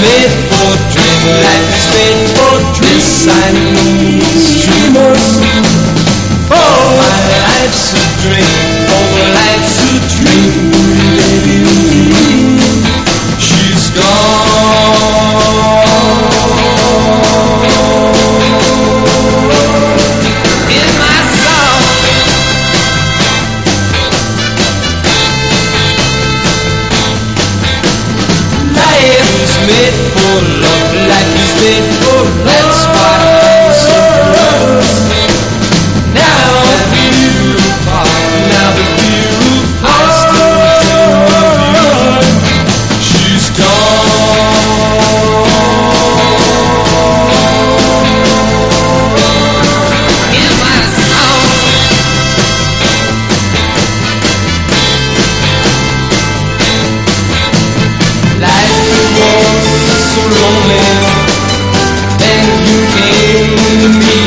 made for dreamers. Life is made for dreamers. I know dreamers. Oh, my life's a dream. Oh, my life's a dream. She's gone. In my song. Life is made for love. Life is made for love. That's what I'm saying. Now the view apart. Now the view apart. She's gone. In my song. Life was so lonely. Then you came to me.